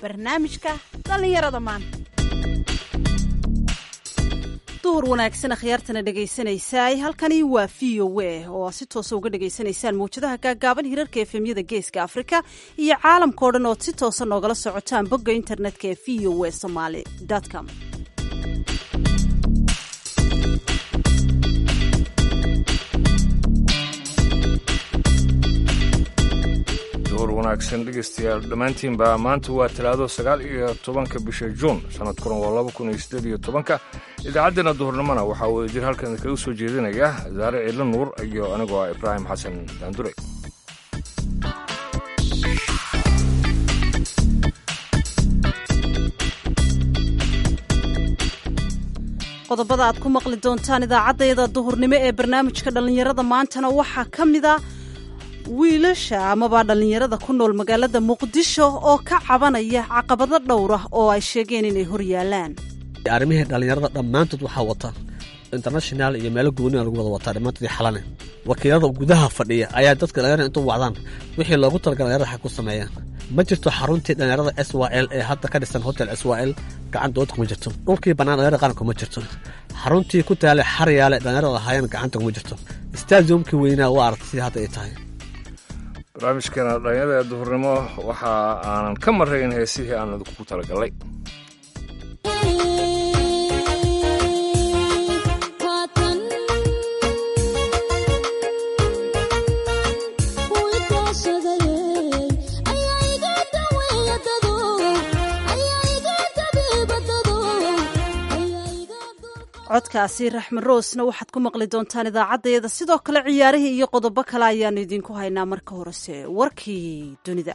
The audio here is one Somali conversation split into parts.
barnaamijka dhallinyarada maanta. duhur wanaagsan akhyaartana dhegaysanaysaay halkani waa VOA oo si toosa uga dhegaysanaysaan mawjadaha gaagaaban hirarka efemyada geeska Afrika iyo caalamkao dhan ood si toosa noogala socotaan bogga internetka ee voasomali.com. wanaagsan dhegeystayaal dhammaantiinba maanta waa talaado 19 bisha Juun sanadkuna waa 2018 idaacaddana duhurnimana waxaa uu jir halkan kaga soo jeedinaya Zaare Ciidla Nuur iyo anigoo ah Ibraahim Xasan Daandure. qodobada aad ku maqli doontaan idaacaddayada duhurnimo ee barnaamijka dhallinyarada maantana waxaa ka mid ah wiilasha amaba dhallinyarada ku nool magaalada Muqdisho oo ka cabanaya caqabado dhowr ah oo ay sheegeen inay hor yaalaan. Arrimihii dhallinyarada dhammaantood waxaa wata international iyo meelo gooni ah lagu wada wataa dhammaantood xalane. Wakiilada gudaha fadhiya ayaa dadka dhallinyarada inta wacdaan wixii loogu talagalay dhallinyarada xaq ku sameeyaan. Ma jirto xaruntii dhallinyarada SYL ee hadda ka dhisan hotel SYL gacantooda kuma jirto. Dhulkii bannaan dhallinyarada qaranka kuma jirto. xaruntii ku taalay xaryaale dhallinyarada ahaayeen gacanta kuma jirto. Stadiumkii weynaa waa aragtay hadda ay tahay. barnaamijkeena dhalinyarada duhurnimo waxa aanan ka marayn heesihii aan idinku talagalay. codkaasi Raxman Roosna waxaad ku maqli doontaan idaacaddayada sidoo kale ciyaarihii iyo qodobo kale ayaan idinku haynaa marka horese warkii dunida.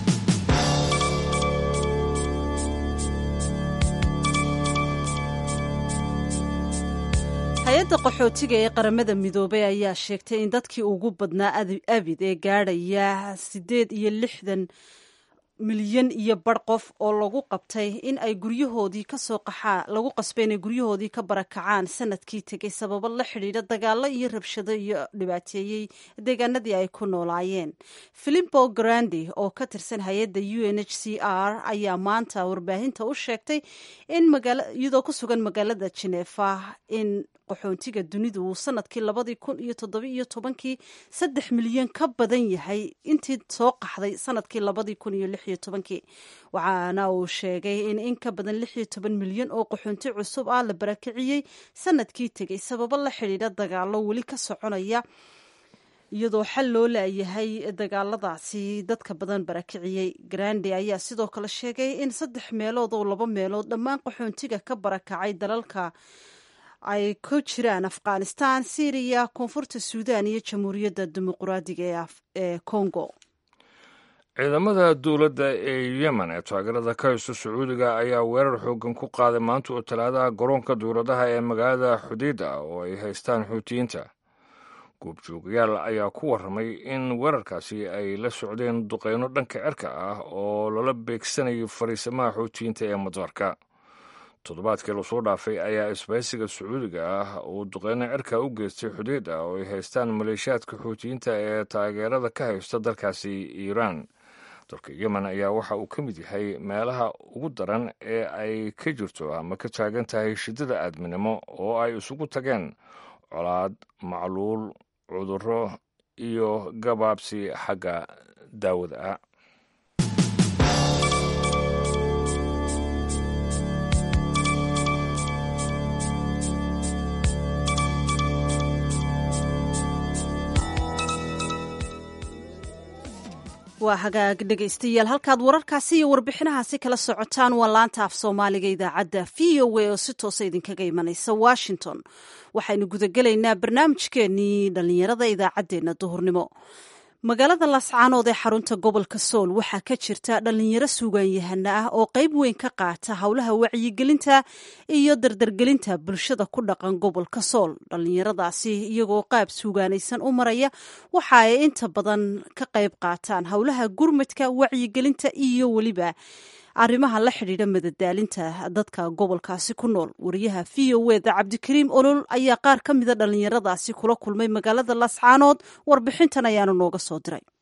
hay-adda qaxootiga ee qaramada midoobay ayaa sheegtay in dadkii ugu badnaa abid ee gaadhaya 68 milyan iyo bar qof oo lagu qabtay in ay guryahoodii ka soo qaxaan lagu qasbay inay guryahoodii ka barakacaan sanadkii tegay sababo la xidhiidha dagaalo iyo rabshado iyo dhibaateeyey deegaanadii ay ku noolaayeen. Filippo Grandi oo ka tirsan hay-adda UNHCR ayaa maanta warbaahinta u sheegtay in iyadoo ku sugan magaalada Geneva in qaxoontiga dunidu uu sanadkii 2017 3 milyan ka badan yahay intii soo qaxday sanadkii 2016 waxaana uu sheegay in ka badan 16 milyan oo qaxoonti cusub ah la barakiciyey sanadkii tegay sababo la xidhiidha dagaalo weli ka soconaya iyadoo xal loo laayahay dagaaladaasi dadka badan barakiciyey. Grandi ayaa sidoo kale sheegay in 3 meelood oo 2 meelood dhammaan qaxoontiga ka barakacay dalalka ay ku jiraan Afghanistan, Syria, Koonfurta Suudaan iyo Jamhuuriyadda Dimuqraadiga ee Congo. ciidamada dowladda ee Yemen ee taageerada ka haysta Sacuudiga ayaa weerar xoogan ku qaaday maanta oo talaadaha garoonka dowladaha ee magaalada Xudayda oo ay haystaan Xuutiyiinta. goobjoogayaal ayaa ku warramay in weerarkaasi ay la socdeen duqeyno dhanka cirka ah oo lala beegsanayo fariisamaha Xuutiyiinta ee madaarka. toddobaadkii lasoo dhaafay ayaa isbahaysiga Sacuudiga ah uu duqeyno cirka u geystay Xudayda oo ay haystaan maleeshiyaadka Xuutiyiinta ee taageerada ka haysta dalkaasi Iiraan. dalka Yemen ayaa waxa uu ka mid yahay meelaha ugu daran ee ay ka jirto ama ka taagan tahay shidada aadminimo oo ay isugu tageen colaad, macluul, cudurro iyo gabaabsi xagga daawada ah. waa hagaag dhegaystayaal halkaad wararkaasi iyo warbixinahaasi kala socotaan waa laanta af Soomaaliga idaacadda VOA oo si toosa idinkaga imanaysa Washington. waxaynu gudagelaynaa barnaamijkeenii dhallinyarada idaacaddeenna duhurnimo. magaalada Laascaanood ee xarunta gobolka Sool waxaa ka jirta dhalinyaro suugaanyahana ah oo qayb weyn ka qaata howlaha wacyigelinta iyo dardargelinta bulshada ku dhaqan gobolka Sool. dhalinyaradaasi iyagoo qaab suugaanaysan u maraya waxa ay inta badan ka qayb qaataan howlaha gurmadka, wacyigelinta iyo weliba arrimaha la xidhiidha madadaalinta dadka gobolkaasi ku nool. wariyaha VOA-da Cabdikariim Olol ayaa qaar ka mida dhalinyaradaasi kula kulmay magaalada Laascaanood. warbixintan ayaanu nooga soo diray.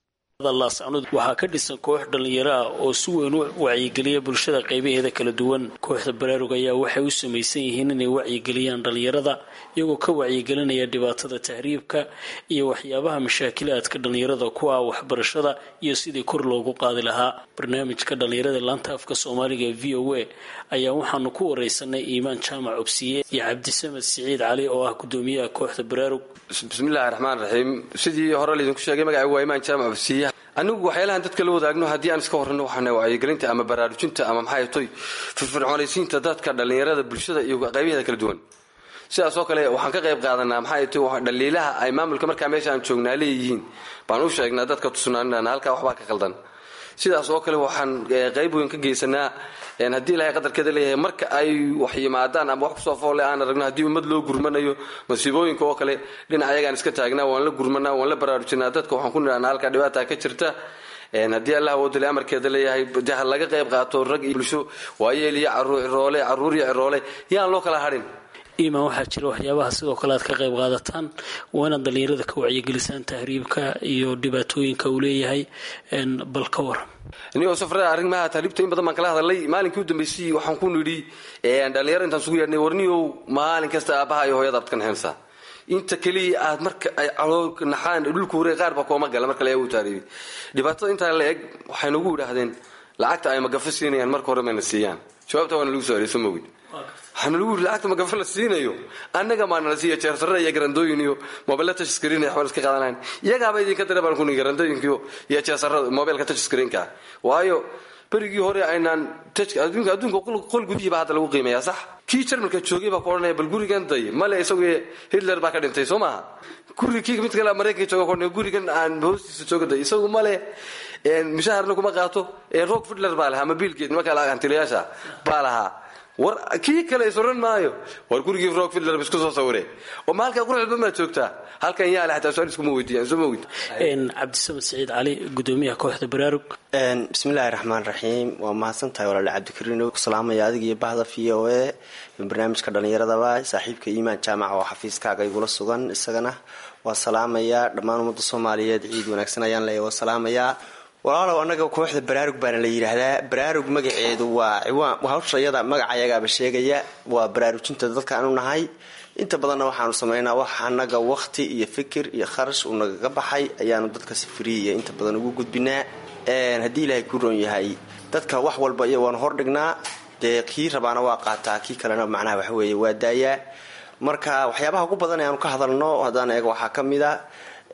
laascanood waxaa ka dhisan koox dhalinyaro ah oo si weyn u wacyigeliya bulshada qaybaheeda kala duwan. Kooxda Baraarug ayaa waxay u samaysan yihiin inay wacyigeliyaan dhalinyarada iyagoo ka wacyigelinaya dhibaatada tahriibka iyo waxyaabaha mashaakilaadka dhalinyarada ku ah waxbarashada iyo sidii kor loogu qaadi lahaa. Barnaamijka dhalinyarada laanta afka Soomaaliga ee VOA ayaa waxaanu ku wareysanay Iimaan Jaamac Obsiye iyo Cabdisamed Siciid Cali oo ah gudoomiyaha kooxda Baraarug. Bismillaahi raxmaani raxiim. Sidii hore idinku sheegay magacaygu waa Iimaan Jaamac Obsiye. anigu waxyaalahan dadka la wadaagno haddii aan iska horreyno waxaana wacyigelinta ama baraarujinta ama maxay tahay firfircoonaysiinta dadka dhalinyarada bulshada iyo qaybaheeda kala duwan. sidaas oo kale waxaan ka qayb qaadanaa maxay tahay dhaliilaha ay maamulka markaa meesha aan joognaa leeyihiin baan u sheegnaa dadka tusnaanana halka waxba ka qaldan. sidaas oo kale waxaan qayb weyn ka geysanaa haddii ilaahay qadarkeeda leeyahay marka ay wax yimaadaan ama wax kusoo foole aan aragno haddii ummad loo gurmanayo masiibooyinka oo kale dhinac ayagaan iska taagnaa waan la gurmanaa waan la baraarujinaa dadka waxaan ku nidhahnaa halkaa dhibaata ka jirta haddii allah wadale amarkeeda leeyahay jaha laga qayb qaato rag iyo bulsho waayeel iyo caruur iyo ciroole yaan loo kala hadhin. Iimaan waxaa jira waxyaabaha sidoo kale aad ka qayb qaadataan waa inaad dhalinyarada ka wacyigelisaan tahriibka iyo dhibaatooyinka uu leeyahay bal ka waran. inagoo safarada arrimaha tahriibta in badan baan kala hadalay maalinkii u dambeysay waxaan ku nidhi dhalinyaro intaan isugu yeedhnay warniyow maalin kasta aabbaha iyo hooyada abadkan heensaa inta keliya aad marka ay caloolka naxaan dhulka wareeg qaar baa kooma gala marka lagu taariibi dhibaatada intaa la eg waxay nagu yidhaahdeen lacagta ay magafa siinayaan marka hore mayna siiyaan jawaabta waana lagu soo celiyay soo moogid waxaana lagu yidhi lacagta magafa la siinayo annaga maana la siiya jeersarada iyo garandooyin iyo moobila touch screen waxbaan iska qaadanayn iyagaaba idinka dare baan kuni garandooyinka iyo jeersarada mobilka touch screenka waayo berigii hore aynaan adduunka qol gudihiiba hadda lagu qiimeeyaa sax kii jarmalka joogay baa ku odhanaya bal gurigan day male isagoo Hitler baa ka dhintay soo maaha kii mid kale Mareykanka jooga ku odhanaya gurigan aan hoostiisa joogay isagu male mishaarna kuma qaato Rock Hitler baa lahaa Bill Gates marka la aantilayaasha baa lahaa war kii kale isoran maayo war gurigii Rock Hitler bisku soo sawirey oo maalka quruxda ma joogtaa halkan yaa la xataa su'aal isku ma weydiiyaan soo ma weydiin Cabdisamed Siciid Cali gudoomiyaha kooxda Baraarug. Bismillaahi raxmaani raxiim waa mahadsantahay walaal Cabdikariin ku salaamaya adiga iyo bahda VOA barnaamijka dhalinyarada saaxiibka Iimaan Jaamac oo xafiiskaaga igula sugan isagana waa salaamaya dhammaan ummadda Soomaaliyeed ciid wanaagsan ayaan leeyahay waa salaamaya walaalow anaga kooxda Baraarug baan la yiraahdaa Baraarug magaceedu waa hawshayada magacayaga sheegaya waa baraarujinta dadka aanu nahay inta badan waxaanu sameeynaa wax anaga waqti iyo fikir iyo kharash u naga baxay ayaanu dadka si free inta badan ugu gudbinaa hadii ilaahay ku roon yahay dadka wax walba iyo waan hor dhignaa kii rabaana waa qaataa kii kalena macnaha wax weeye waa daaya marka waxyaabaha ugu badan ee aanu ka hadalno hadaan eego waxa kamid ah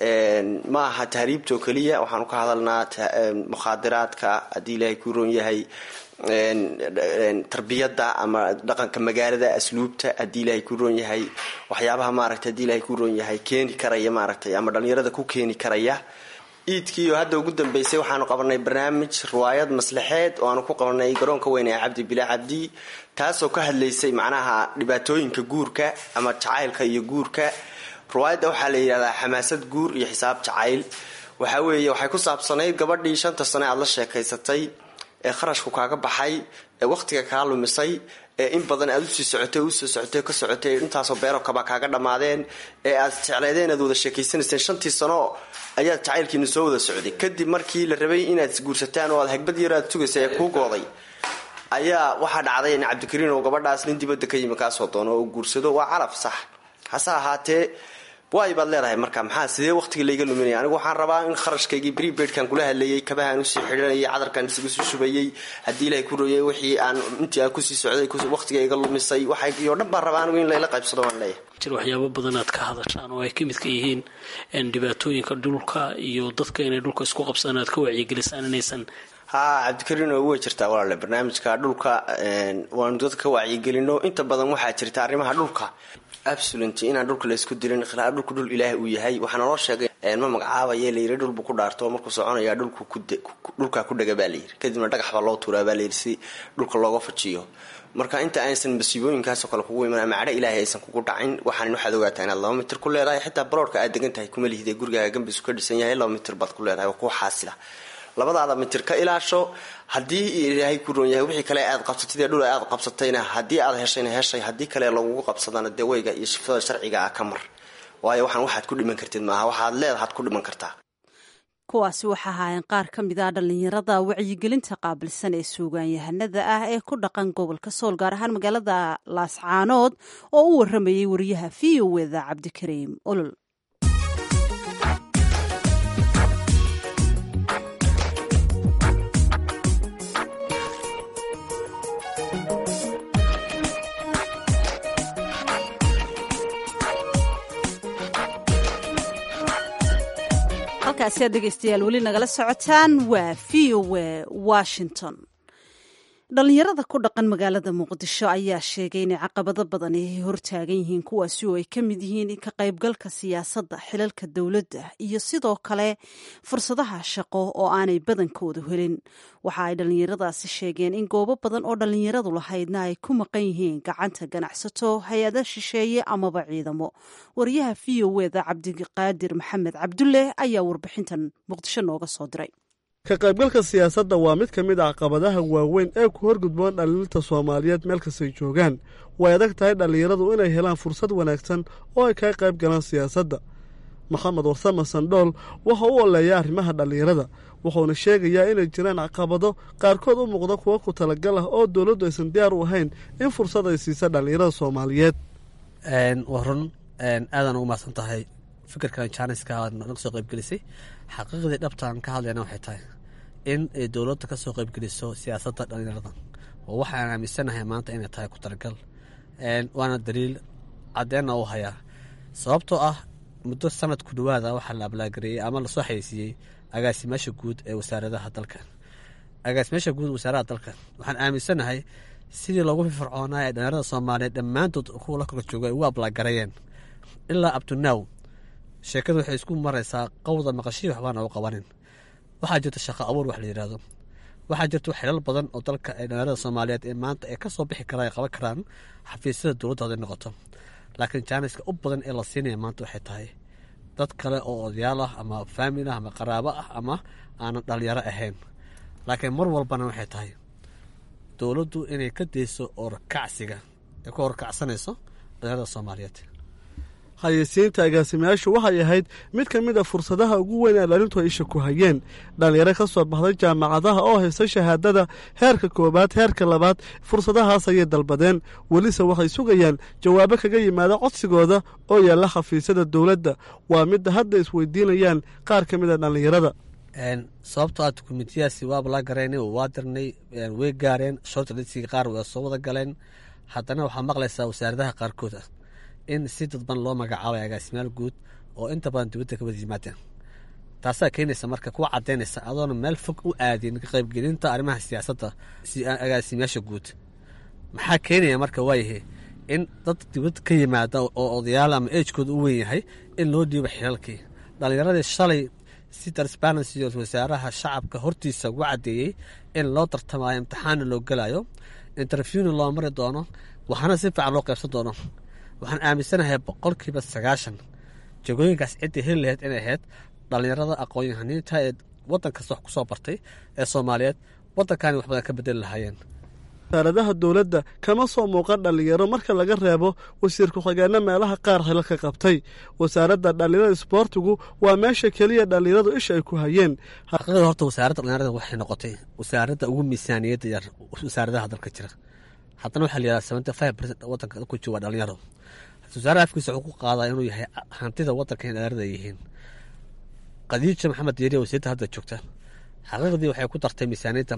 ma aha tahriibto kaliya waxaanu ka hadalnaa mukhadaraadka hadii ilaahay ku roon yahay tarbiyada ama dhaqanka magaalada asluubta hadii ilaahay ku roon yahay waxyaabaha maaragtay hadii ilaahay ku roon yahay keeni karaya maaragtay ama dhalinyarada ku keeni karaya iidkii hadda ugu dambeysay waxaanu qabanay barnaamij riwaayad maslaxeed oo aanu ku qabanay garoonka weyn ee Cabdi Bilaa Cabdi taasoo ka hadlaysay macnaha dhibaatooyinka guurka ama jacaylka iyo guurka riwaayadda waxaa la yiraahdaa xamaasad guur iyo xisaab jacayl waxa weeye waxay ku saabsanayd gabadhii 5 sano aad la sheekaysatay ee kharashku kaaga baxay ee waqtiga ka lumisay ee in badan aad u sii socotay ka socotay intaas oo beero kaba kaaga dhamaadeen ee aad jecleedeen aad wada sheekaysanaysay 5 sano ayaad jacaylkiina soo wada socday kadib markii la rabay inaad guursataan oo aad hagbad yar aad sugaysay ku gooday ayaa waxa dhacday in Cabdikariin oo gabadhaas nin dibadda ka yimi ka soo doono oo guursado waa calaf sax hasa ahaatee way baad leedahay marka maxaa sidee waqtiga la iga luminay anigu waxaan rabaa in kharashkaygi prepaid kan kula hadlayay kabahan u sii xidhanayay cadarkan isugu shubayay hadii ilaahay ku rooyay wixii aan intii aan ku sii socday waqtiga iga lumisay waxa iyo dhan baan rabaa anigu in la qaybsado waan leeyahay jir waxyaabo badan aad ka hadashaan oo ay ka mid ka yihiin dhibaatooyinka dhulka iyo dadka inay dhulka isku qabsadaan aad ka wacyigelisaan inaysan Cabdikariin oo way jirtaa walaal barnaamijka dhulka waan dadka wacyigelino inta badan waxa jirta arrimaha dhulka absolutely inaan dhulka la isku dirin khilaaf dhulku dhul ilaahay uu yahay waxaan loo sheegay ma magacaabay leeyahay dhulku ku dhaarto markuu soconaya dhulka ku dhaga baa leeyahay kadibna dhagax baa loo tuuraa baa leeyahay si dhulka looga fajiyo marka inta aysan masiibooyinkaas oo kale kugu iman ama cadha ilaahay aysan kugu dhacin waxaan waxaad ogaataa inaad 2 mitir ku leedahay xitaa baloorka aad degan tahay kuma lihiday gurigaaga gambisu ka dhisan yahay 2 mitir baad ku leedahay oo ku xaasila labadaada mitir ka ilaasho hadii ilaahay ku roon yahay wixii kale aad qabsatay dhul aad qabsatayna hadii aad heshay hadii kale lagu qabsadana deewayga iyo shifada sharciga ah ka mar waayo waxaad ku dhiman kartid maaha waxaad leedahay ku dhiman kartaa kuwaasi waxa ahaayeen qaar ka mid ah dhallinyarada wacyigelinta qaabilsan ee suugaanyahanada ah ee ku dhaqan gobolka sool gaar ahaan magaalada laascaanood oo u waramayey wariyaha v o eda cabdikariim olol. halkaasi aad dhegeystayaal weli nagala socotaan waa v o e washington. dhallinyarada ku dhaqan magaalada muqdisho ayaa sheegay inay caqabado badan ay hortaagan yihiin kuwaasi oo ay ka mid yihiin ka qaybgalka siyaasadda, xilalka dowladda iyo sidoo kale fursadaha shaqo oo aanay badankoodu helin. waxa ay dhallinyaradaasi sheegeen in goobo badan oo dhallinyaradu lahaydna ay ku maqan yihiin gacanta ganacsato, hay-ada shisheeye amaba ciidamo. wariyaha v o eda cabdiqaadir maxamed cabdulle ayaa warbixintan muqdisho nooga soo diray. ka qaybgalka siyaasadda waa mid ka mid ah caqabadaha waaweyn ee ku horgudboon dhallinyarta Soomaaliyeed meel kastay joogaan. way adag tahay dhallinyaradu inay helaan fursad wanaagsan oo ay ka qayb galaan siyaasadda. Maxamed Warsame Sandhool waxa uu oleeyaa arrimaha dhallinyarada, wuxuuna sheegayaa inay jiraan caqabado qaarkood u muuqda kuwa ku talagal ah oo dowladdu aysan diyaar u ahayn in fursad ay siiso dhallinyarada Soomaaliyeed. warun aadan ugu mahadsan tahay fikirkan jaaniska naga soo qaybgelisay. xaqiiqdii dhabtaan ka hadlayna waxay tahay in ay dowladda ka soo qaybgeliso siyaasadda dhallinyarada, oo waxaan aaminsanahay maanta inay tahay ku talagal, waana daliil caddeena u hayaa. sababtoo ah muddo sanad ku dhowaada waxaa la ablaagareeyey ama lasoo xayeysiiyey agaasimaasha guud ee wasaaradaha dalka. agaasimaasha guud wasaaradaha dalka waxaan aaminsanahay sidii loogu firfircoonaa ee dhallinyarada Soomaaliyeed dhammaantood kuwa la kala jooga ay ugu ablaagareeyeen ilaa abtunaw. sheekadu waxay isku maraysaa qowda maqashii waxbaana u qabanin. waxaa jirta shaqo abuur wax la yidhaahdo, waxaa jirta xilal badan oo dalka ee dhallinyarada Soomaaliyeed ee maanta ay ka soo bixi karaan ay qaban karaan xafiisyada dowladda haday noqoto. laakiin jaaniska u badan ee la siinaya maanta waxay tahay dad kale oo odayaal ah ama faamil ah ama qaraabo ah ama aanan dhallinyaro ahayn. laakiin mar walbana waxay tahay dowladdu inay ka dayso orkacsiga ay ku orkacsanayso dhallinyarada Soomaaliyeed. hayeysiinta agaasimayaashu waxay ahayd mid ka mid a fursadaha ugu weyn ee dhalintu ay isha ku hayeen. dhallinyaro ka soo baxday jaamacadaha oo haysta shahaadada heerka koowaad, heerka labaad, fursadahaas ayay dalbadeen. welise waxay sugayaan jawaabo kaga yimaada codsigooda oo yaalla xafiisyada dowladda. waa midda hadda isweydiinayaan qaar ka mid a dhallinyarada. sababtoo ah dukumentiyadaasi waaba la garaynay, waa dirnay, way gaareen, shortlistga qaar waa soo wada galeen. haddana waxaa maqlaysaa wasaaradaha qaarkood ah in si dadban loo magacaabay agaasimayaal guud oo inta badan dibadda ka wada yimaadeen. taasaa keenaysa marka kuwa caddaynaysa adoona meel fog u aadin ka qaybgelinta arrimaha siyaasadda agaasimayaasha guud. maxaa keenaya marka waayahay in dad dibadda ka yimaada oo odayaal ama eejkooda u weyn yahay in loo dhiibo xilalkii. dhallinyaradii shalay si transparency wasaaraha shacabka hortiisa ugu caddeeyey in loo tartamayo, imtixaanna loo gelayo, interviewna loo mari doono, waxaana si fiican loo qaybsan doono. waxaan aaminsanahay 90% jagooyinkaas ciddii heli lahayd inay ahayd dhallinyarada aqoon-yahaniinta ee waddan kasta wax ku soo bartay ee Soomaaliyeed, waddankaani wax badan ka bedeli lahaayeen. wasaaradaha dowladda kama soo muuqan dhallinyaro marka laga reebo wasiir ku-xigeenno meelaha qaar xilalka qabtay. wasaaradda dhallinyarada isboortigu waa meesha keliya dhallinyaradu isha ay ku hayeen. xaqiiqda horta wasaaradda dhallinyarada waxay noqotay wasaaradda ugu miisaaniyadda yar wasaaradaha dalka jira. haddana waxaa la yidhahdaa 75% waddanka ku jooga dhalinyaro. wasaaraha afkiisa wuxuu ku qaadaa inuu yahay hantida waddanka in dhallinyarada ay yihiin. Khadiija Maxamed Diiriye wasiirta hadda joogta xaqiiqdii waxay ku dartay miisaaniyadda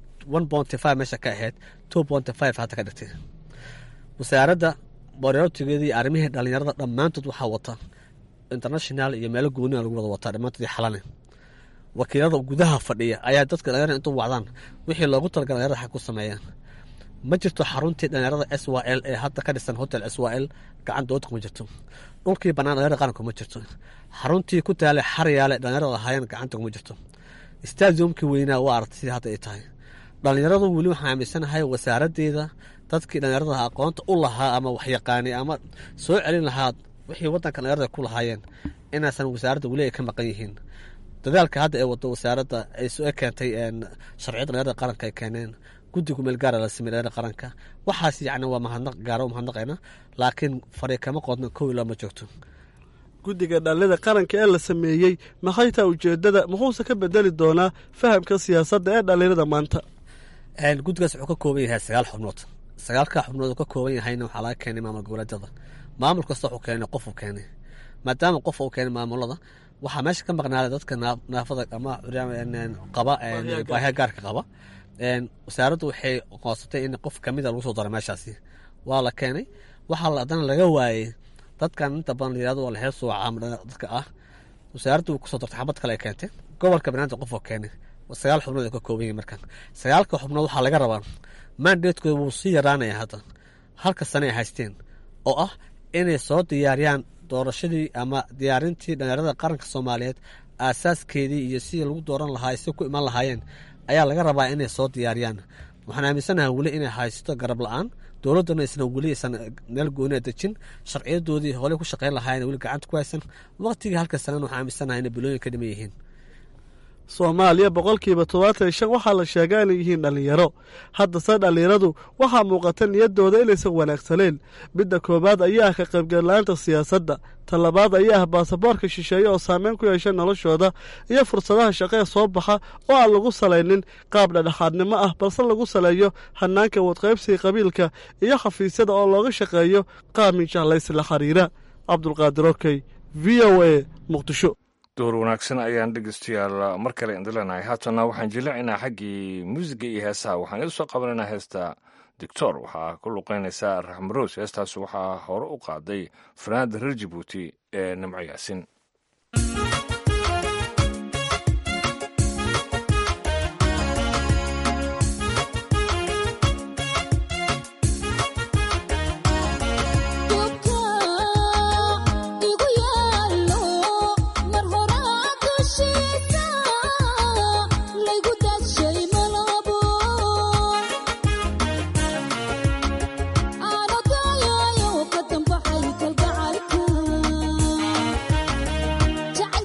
1.5 meesha ka ahayd 2.5 hadda ka dhigtay. wasaaradda boorartigeedii arrimihii dhallinyarada dhammaantood waxaa wata international iyo meelo gooni lagu wada wataa dhammaantood xalane. wakiilada gudaha fadhiya ayaa dadka dhallinyarada intuu wacdaan wixii loogu talagalay dhallinyarada xaq ku sameeyaan. ma jirto xaruntii dhallinyarada SYL ee hadda ka dhisan hotel SYL gacan dowladda kuma jirto. dhulkii bannaan dhallinyarada qaranka kuma jirto. xaruntii ku taalay xaryaale dhallinyarada lahaayeen gacanta kuma jirto. stadiumkii weynaa waa aragtay sidii hadda ay tahay. dhallinyaradu weli waxaan aaminsanahay wasaaraddeeda dadkii dhallinyarada aqoonta u lahaa ama waxyaqaani ama soo celin lahaa wixii waddanka dhallinyarada ku lahaayeen inaysan wasaaradda weli ay ka maqan yihiin. dadaalka hadda ee wado wasaaradda ay soo keentay sharciyada dhallinyarada qaranka ay keeneen, guddiga meel gaara la sameeyay dhallinyarada qaranka, waxaas yacni waa mahadnaq gaaro mahadnaqayna, laakiin fariiq kama qoodna kow ilaa ma joogto. guddiga dhallinyarada qaranka ee la sameeyey maxay taa ujeeddada muxuuse ka bedeli doonaa fahamka siyaasadda ee dhallinyarada maanta guddigaas wuxuu ka kooban yahay 9 xubnood 9ka xubnood uu ka kooban yahayna waxaa laga keenay maamul goboleedyada maamul kasta wuxuu keenay qof uu keenay maadaama qof uu keenay maamulada waxaa meesha ka maqnaaday dadka naafada ama qaba baahiya gaarka qaba wasaaraddu waxay qoonsatay in qof kamid lagu soo daro meeshaasi waa la keenay waxaa haddana laga waayey dadkan inta badan layirahdo waa la heesoo caamada dadka ah wasaaraddu kusoo dartay xabad kale ay keentay gobolka banaadir qof oo keenay 9 xubnood ka kooban yahay markan 9ka xubnood waxaa laga rabaa mandatekooda wuu sii yaraanaya hadda halka sane ay haysteen oo ah inay soo diyaariyaan doorashadii ama diyaarintii dhalinyarada qaranka Soomaaliyeed aasaaskeedii iyo sidii lagu dooran lahaa si ku iman lahaayeen ayaa laga rabaa inay soo diyaariyaan waxaan aaminsanahay weli inay haysto garab la'aan dowladana isna weli aysan meel gooni dejin sharciyadoodii hore ku shaqeyn lahaayeen weli gacanta ku haysan waqtigii halka sanad waxaan aaminsanahay in bilooyin ka dhiman yihiin Soomaaliya 75% waxaa la sheegaa inay yihiin dhalinyaro haddase dhalinyaradu waxaa muuqata niyaddooda inaysan wanaagsaneyn midda koowaad ayaa ka qaybgalaanta siyaasadda talabaad ayaa baasaboorka shisheeye oo saameyn ku yeesha noloshooda iyo fursadaha shaqo ee soo baxa oo aan lagu salaynin qaab dhexdhexaadnimo ah balse lagu saleeyo hanaanka wadqaybsiga qabiilka iyo xafiisyada oo looga shaqeeyo qaab minjahlaysi la xiriira Cabdulqaadir Okey VOA Muqdisho door wanaagsan ayaan dhegeystayaal mar kale indilanahay haatana waxaan jilaacinaa xaggii muusiga iyo heesaha waxaan idin soo qabanaynaa heesta doctor waxaa ku luqeynaysaa raxmaroos heestaas waxaa hore u qaaday fanaanda reer Jabuuti ee Nimco Yaasin jacayl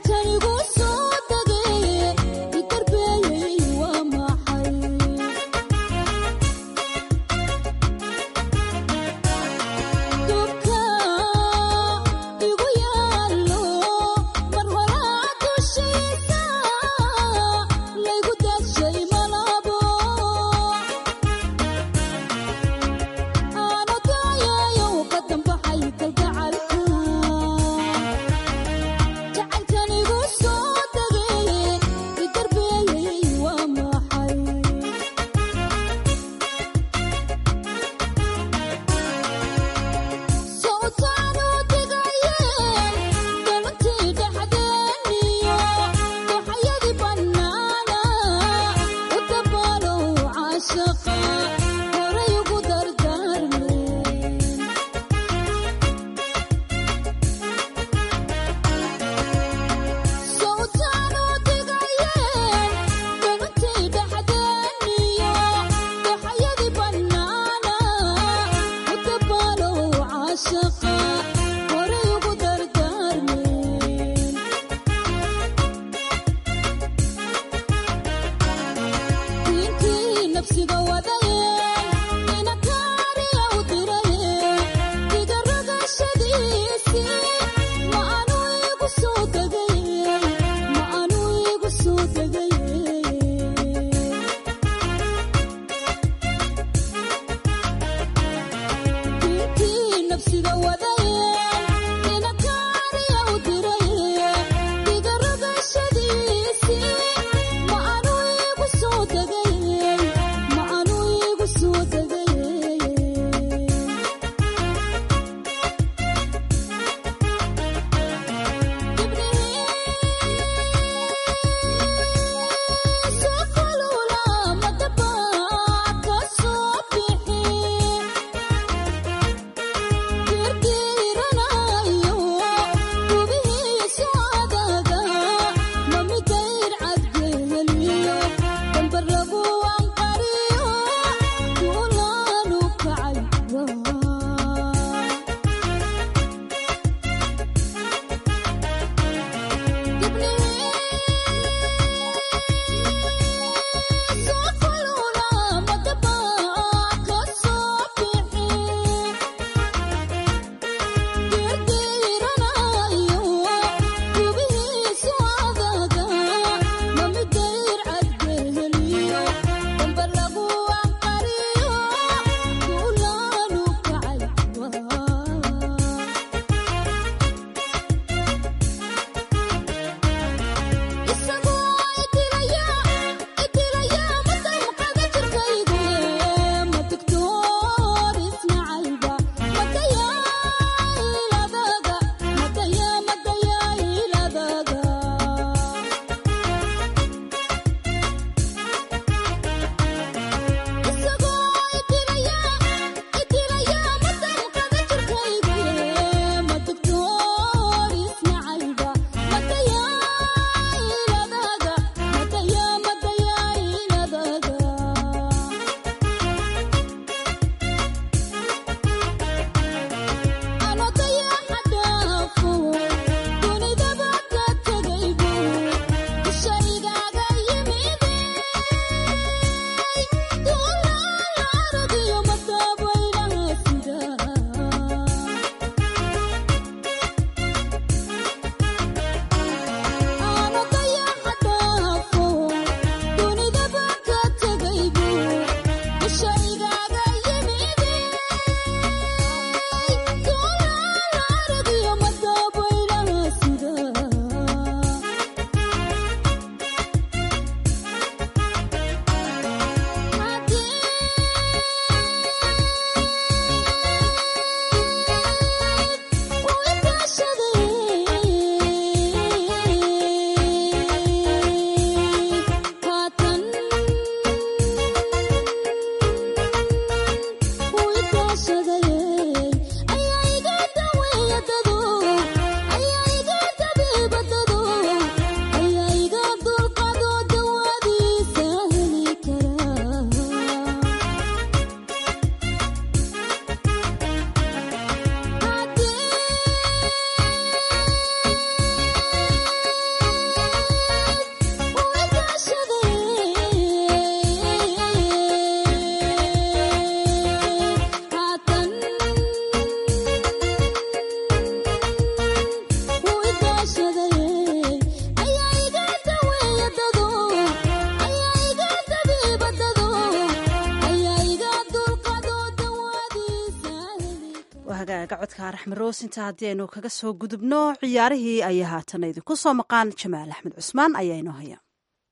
raxmed roos inta haddii aynu kaga soo gudubno ciyaarihii ayaa haatana idinku soo maqaan jamaal axmed cusmaan ayaa inoo haya.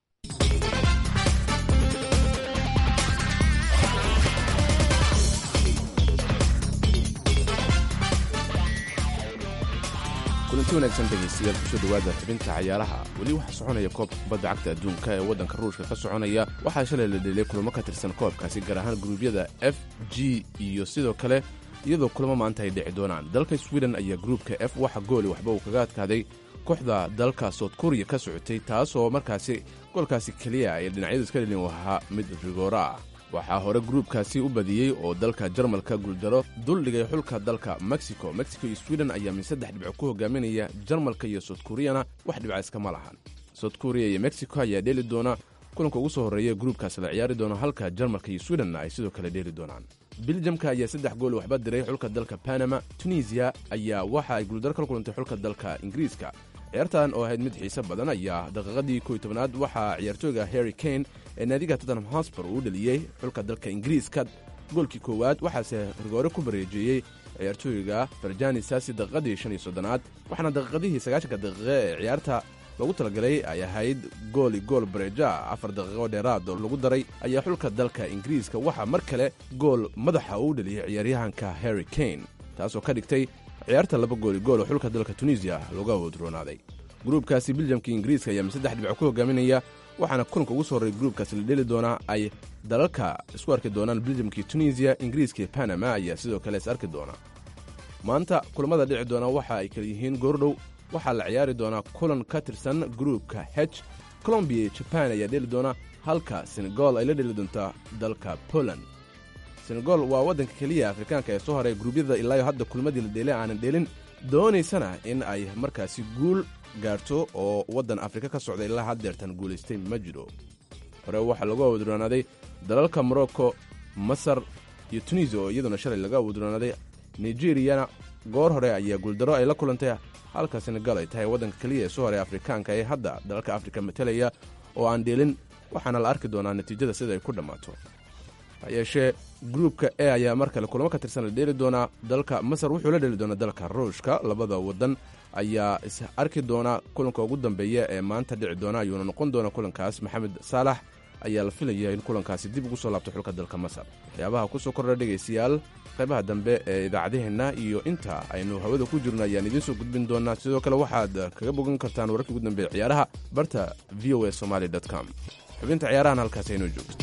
kulanti wanaagsan dhegaystayaal kusoo dhowaada xubinta cayaaraha. weli waxaa soconaya koobka kubadda cagta adduunka ee waddanka ruushka ka soconaya. waxaa shalay la dhelay kulamo ka tirsan koobkaasi gaar ahaan guruubyada f g iyo sidoo kale iyadoo kulamo maanta ay dhici doonaan. dalka sweden ayaa gruubka f waxa gooli waxba uu kaga adkaaday kooxda dalka sout kuriya ka socotay, taasoo markaasi goolkaasi keliya ay dhinacyadu iska dhelin u ahaa mid rigoora ah. waxaa hore gruubkaasi u badiyey oo dalka jarmalka guuldaro duldhigay xulka dalka mexico iyo sweden ayaa min 3 dhibco ku hogaaminaya. jarmalka iyo sout kuriyana wax dhibca iskama lahan. sout kuriya iyo mexico ayaa dheeli doona kulanka ugu soo horreeya gruubkaas la ciyaari doona, halka jarmalka iyo swedenna ay sidoo kale dheeli doonaan. biljamka ayaa 3 gool waxba diray xulka dalka panama. tunisiya ayaa waxa ay guuldaro kala kulantay xulka dalka ingiriiska. ciyaartan oo ahayd mid xiise badan ayaa daqiiqadii 11aad waxaa ciyaartooyga Harry Kane ee naadiga Tottenham Hotspur uu dhaliyey xulka dalka ingiriiska goolkii koowaad, waxaase rigoore ku bareejiyey ciyaartooyga Ferjani Sassi daqiiqadii 35aad. waxaana daqiiqadihii 90 daqiiqo ee ciyaarta lagu talagalay ay ahayd gool bareeja 4 daqiiqo dheeraad oo lagu daray ayaa xulka dalka ingiriiska waxaa mar kale gool madaxa uu dhaliyey ciyaaryahanka Harry Kane, taasoo ka dhigtay ciyaarta 2 gool oo xulka dalka Tunisia looga wadroonaaday. gruubkaasi biljamka ingiriiska ayaa 3 dhibco ku hogaaminaya, waxaana kulanka ugu soo horreeyay gruubkaasi la dheli doonaa ay dalalka isku arki doonaan. biljamka tunisia, ingiriiska iyo panama ayaa sidoo kale is arki doona. maanta kulamada dhici doona waxa ay kala yihiin goordhow waxaa la ciyaari doonaa kulan ka tirsan gruubka h. colombiya iyo jaban ayaa dheli doona, halka senegal ay la dheli doontaa dalka poland. senegal waa waddanka keliya afrikaanka ee soo haray gruubyada ilaayo hadda kulmadii la dheelay aanan dheelin, doonaysana in ay markaasi guul gaarto oo waddan afrika ka socda ilaa haddeertan guulaystay ma jiro. hore waxaa lagu wadroonaaday dalalka morocco, masar iyo tunisia oo iyaduna shalay laga wadroonaaday. nigeriyana goor hore ayaa guuldaro ay la kulantay, halka senegal ay tahay waddanka keliya ee soo haray afrikaanka ee hadda dalalka afrika matalaya oo aan dheelin, waxaana la arki doonaa natiijada sida ay ku dhammaato. hayeeshee gruubka e ayaa mar kale kulamo ka tirsan la dheeli doonaa. dalka masar wuxuu la dheeli doonaa dalka ruushka. labada waddan ayaa is arki doona kulanka ugu dambeeya ee maanta dhici doona ayuuna noqon doona kulankaas. maxamed saalax ayaa la filaya in kulankaasi dib ugu soo laabto xulka dalka masar. waxyaabaha ku soo kordha dhegaystayaal qaybaha dambe ee idaacadaheenna iyo inta aynu hawada ku jirno ayaan idiin soo gudbin doonaa. sidoo kale waxaad kaga bogan kartaan wararkii ugu dambeeya ciyaaraha barta voasomali.com. xubinta ciyaarahan halkaas aynoo joogto.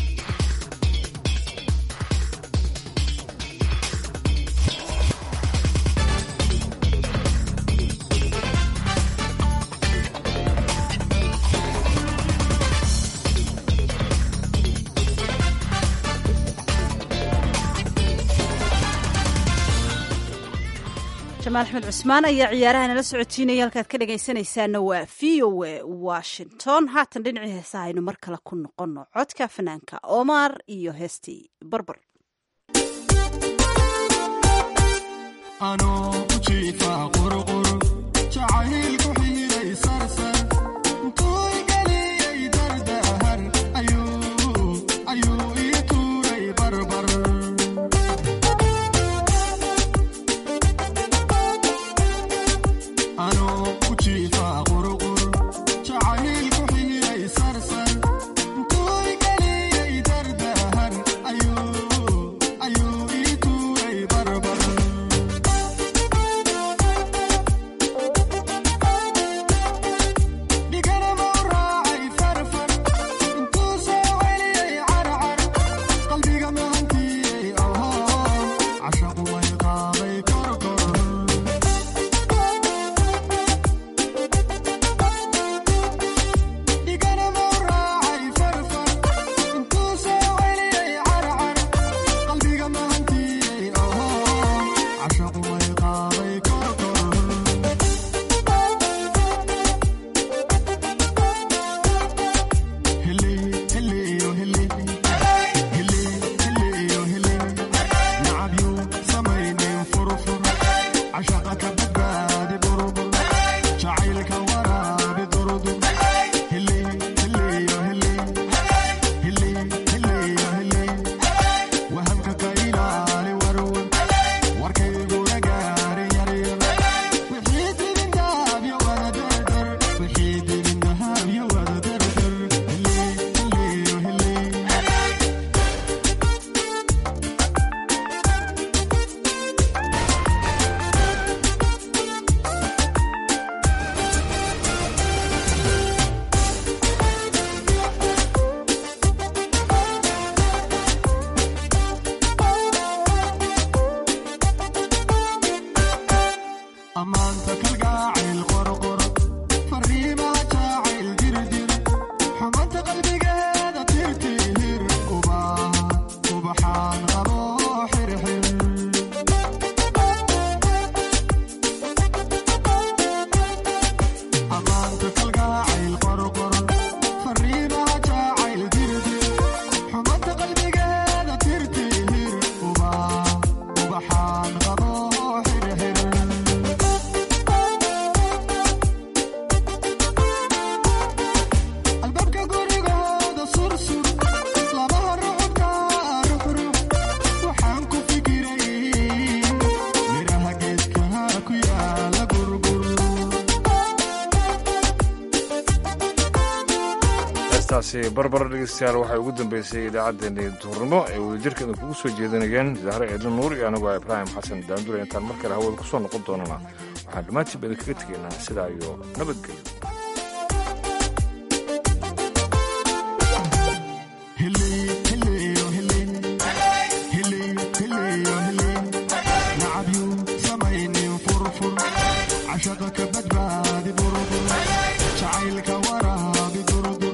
jamaal axmed cusmaan ayaa ciyaaraha nala socotiinaya. halkaad ka dhegaysanaysaana waa v o a washington. haatan dhinacii heesaha aynu mar kale ku noqonno codka fanaanka omar iyo heestii barbar. ammaanta kalgaacayl qorqor fariimaha jaacayl dirdir xumanta qalbigeeda tirtiihir ubaxaan qabo xirxir ammaanta kalgaacayl qorqor fariimaha jaacayl dirdir xumanta qalbigeeda tirtiihir ubaxaan qabo barbar dhegeystayaal waxay ugu dambeysay idaacaddeenii duurnimo ee wadajirkeeda kugu soo jeedinayeen zahre eedla nuur iyo anigu ibraahim xasan daandure intaan mar kale hawada ku soo noqon doonana waxaan dhammaantiiba idinkaga tegaynaa sidaa iyo nabadgelyo عشقك بدبادي بربر شعيلك ورا بدردر